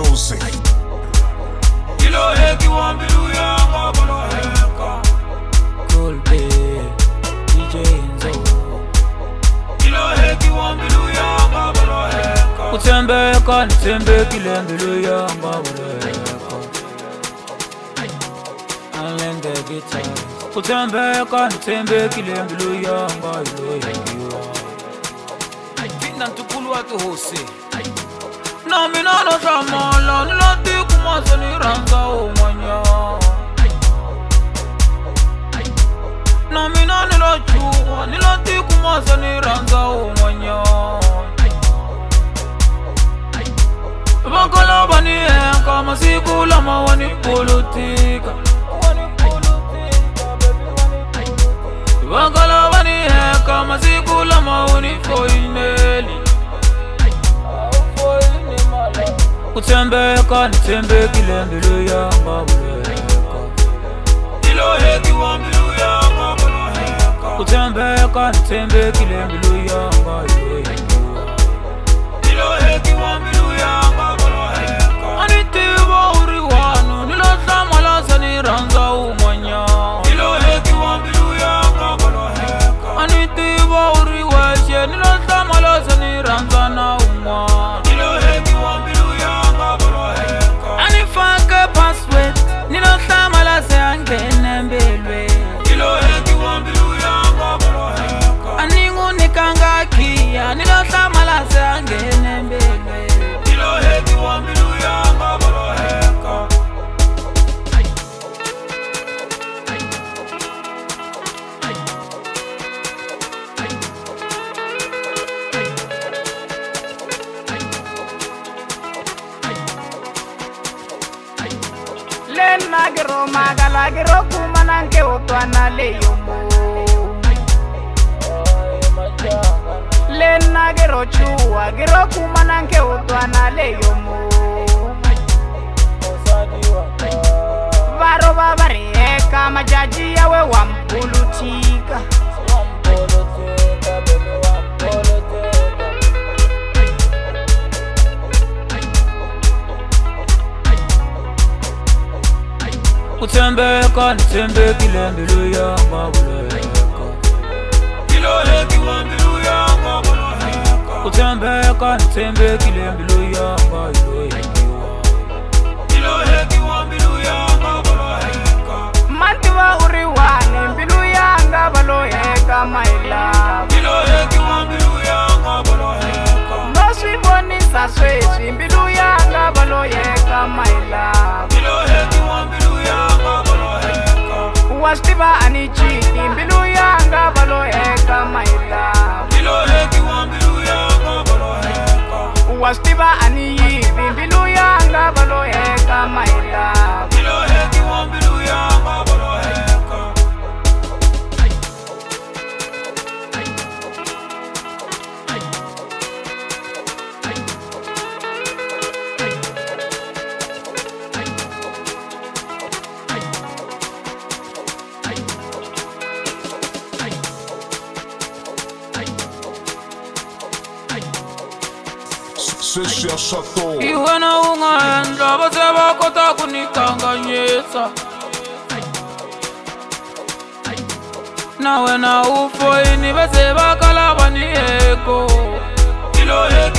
Rose. Kilo heki wambilu yanga bolo heka. Cool Bay, DJ Enzo. Kilo heki wambilu yanga bolo heka. Utembeka nitembe kilembilu yanga bolo heka. Unlearn the guitar. Utembeka nitembe kilembilu yanga ilo yengiwa. Pinda ntukulu watu hose. Na minano samala nilati kumasa niranza umanya. Na mina nilochua nilati kumasa niranza umanya. Bakala bani heka masiku lama wani politika. Bakala bani heka masiku lama wani foineli. Utembeka nitembe kilembilu yanga bolo heka. Kilo heki wambilu yanga bolo heka. Utembeka nitembe kilembilu yanga ilo yengiwa. Kilo heki wambilu yanga bolo heka. Anitiba uriwanu nilosama niranza umanya. Kilo heki wambilu yanga bolo heka. Anitiba uriweshe nilosama niranza na umwa. Kilo heki wambilu yanga bolo heka. Anifake password nilosama angene mbelwe. Kilo heki wambilu yanga bolo heka. Aningu nikanga kia nilosama angene mbelwe. Kilo heki wambilu yanga bolo heka. Len nagiro magalagiro kumananke utwana leyomo. Len nagiro chua giro kumananke utwana leyomo. Varo bavari eka majaji yawe wampulutika. Utembeka nitembe kilembilu yanga bolo heka. Kilo heki wambilu yanga bolo heka. Utembeka nitembe kilembilu yanga ilo yengiwa. Kilo heki wambilu yanga bolo heka. Mantiva uriwane mbilu yanga balo heka maila. Kilo heki wambilu yanga bolo heka. Noswiboni saswesi mbilu yanga balo heka maila. Kilo heki wambilu yanga bolo heka. Wastiva anichiti mbilu yanga balo heka maila. Kilo heki wambilu yanga bolo heka. Wastiva aniyibi mbilu yanga balo heka maila. Kilo heki wambilu yanga bolo heka. Se cherche à tort. Iwe na ungaendla base bakota kunikanganyisa. Nawe na ufoini base bakala bani heko. Kilo heki